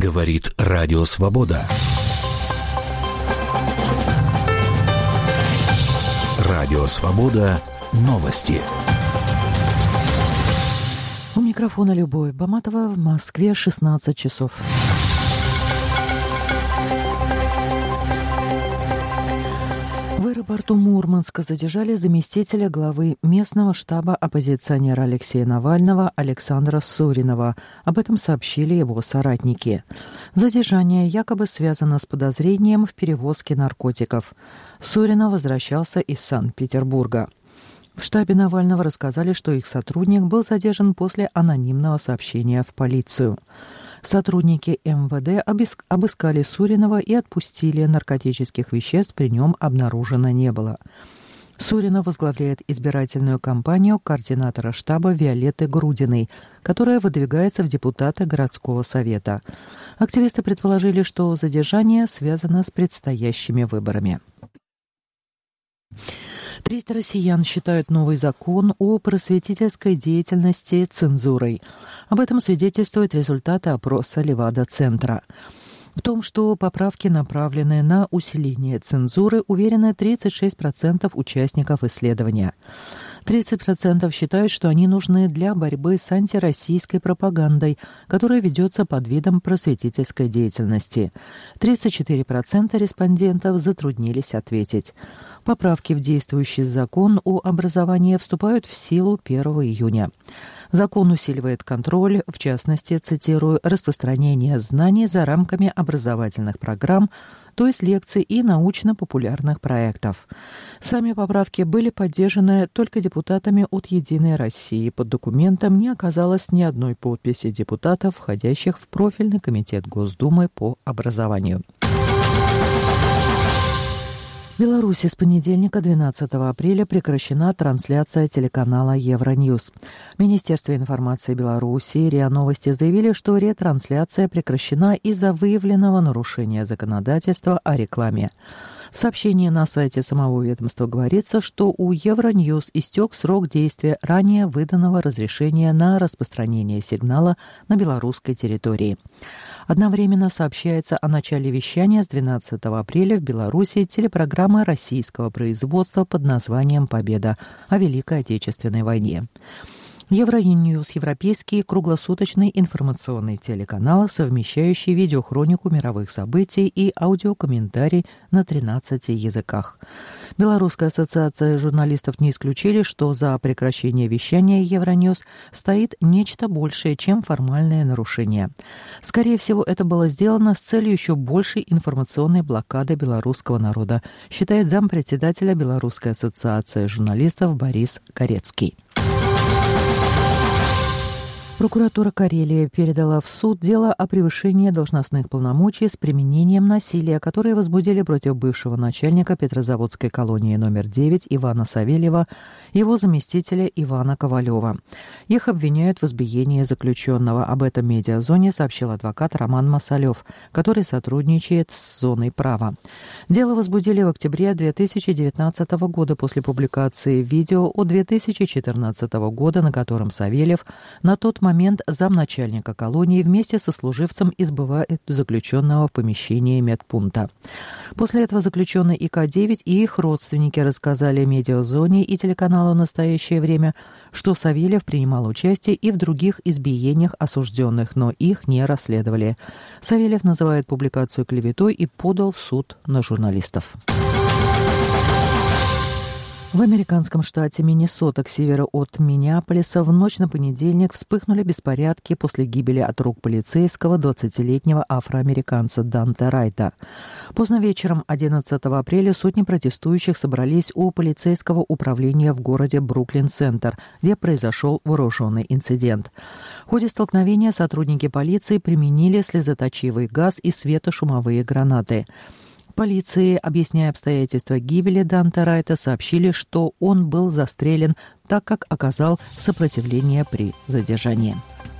Говорит Радио Свобода. Радио Свобода. Новости. У микрофона Любовь Баматова, в Москве 16 часов. В аэропорту Мурманска задержали заместителя главы местного штаба оппозиционера Алексея Навального Александра Суринова. Об этом сообщили его соратники. Задержание якобы связано с подозрением в перевозке наркотиков. Суринов возвращался из Санкт-Петербурга. В штабе Навального рассказали, что их сотрудник был задержан после анонимного сообщения в полицию. Сотрудники МВД обыскали Суринова и отпустили. Наркотических веществ при нем обнаружено не было. Суринов возглавляет избирательную кампанию координатора штаба Виолетты Грудиной, которая выдвигается в депутаты городского совета. Активисты предположили, что задержание связано с предстоящими выборами. 300 россиян считают новый закон о просветительской деятельности цензурой. Об этом свидетельствуют результаты опроса Левада-центра. В том, что поправки направлены на усиление цензуры, уверены 36% участников исследования. 30% считают, что они нужны для борьбы с антироссийской пропагандой, которая ведется под видом просветительской деятельности. 34% респондентов затруднились ответить. Поправки в действующий закон о образовании вступают в силу 1 июня. Закон усиливает контроль, в частности, цитирую, распространение знаний за рамками образовательных программ, то есть лекций и научно-популярных проектов. Сами поправки были поддержаны только депутатами от «Единой России». Под документом не оказалось ни одной подписи депутатов, входящих в профильный комитет Госдумы по образованию. В Беларуси с понедельника, 12 апреля, прекращена трансляция телеканала Евроньюз. Министерство информации Беларуси и РИА Новости заявили, что ретрансляция прекращена из-за выявленного нарушения законодательства о рекламе. В сообщении на сайте самого ведомства говорится, что у Евроньюз истек срок действия ранее выданного разрешения на распространение сигнала на белорусской территории. Одновременно сообщается о начале вещания с 12 апреля в Беларуси телепрограммы российского производства под названием «Победа» о Великой Отечественной войне. Евроньюз – европейский круглосуточный информационный телеканал, совмещающий видеохронику мировых событий и аудиокомментарий на 13 языках. Белорусская ассоциация журналистов не исключили, что за прекращение вещания Евроньюз стоит нечто большее, чем формальное нарушение. Скорее всего, это было сделано с целью еще большей информационной блокады белорусского народа, считает зампредседателя Белорусской ассоциации журналистов Борис Корецкий. Прокуратура Карелии передала в суд дело о превышении должностных полномочий с применением насилия, которые возбудили против бывшего начальника Петрозаводской колонии номер 9 Ивана Савельева и его заместителя Ивана Ковалева. Их обвиняют в избиении заключенного. Об этом медиазоне сообщил адвокат Роман Масалев, который сотрудничает с Зоной права. Дело возбудили в октябре 2019 года после публикации видео от 2014 года, на котором Савельев на тот момент замначальника колонии вместе со служивцем избивает заключенного в помещении медпункта. После этого заключенный ИК-9 и их родственники рассказали медиазоне и телеканалу «Настоящее время», что Савельев принимал участие и в других избиениях осужденных, но их не расследовали. Савельев называет публикацию клеветой и подал в суд на журналистов. В американском штате Миннесота к северу от Миннеаполиса в ночь на понедельник вспыхнули беспорядки после гибели от рук полицейского 20-летнего афроамериканца Данте Райта. Поздно вечером 11 апреля сотни протестующих собрались у полицейского управления в городе Бруклин-Центр, где произошел вооруженный инцидент. В ходе столкновения сотрудники полиции применили слезоточивый газ и светошумовые гранаты. Полиции, объясняя обстоятельства гибели Данте Райта, сообщили, что он был застрелен, так как оказал сопротивление при задержании.